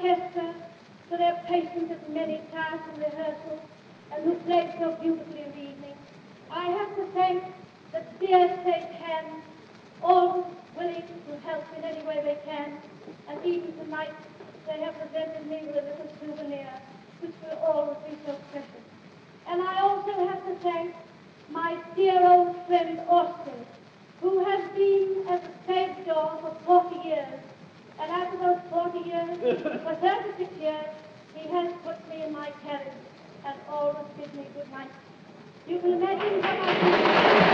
orchestra for their patience at many times in rehearsal and who played so beautifully in the evening. I have to thank the dear safe hands, all willing to help in any way they can, and even tonight they have presented me with a little souvenir, which will always be so precious. And I also have to thank my dear old friend Austin, who has been at the stage door for 40 years. And after those 40 years, for 36 years, he has put me in my carriage and always bid me good night. You can imagine how much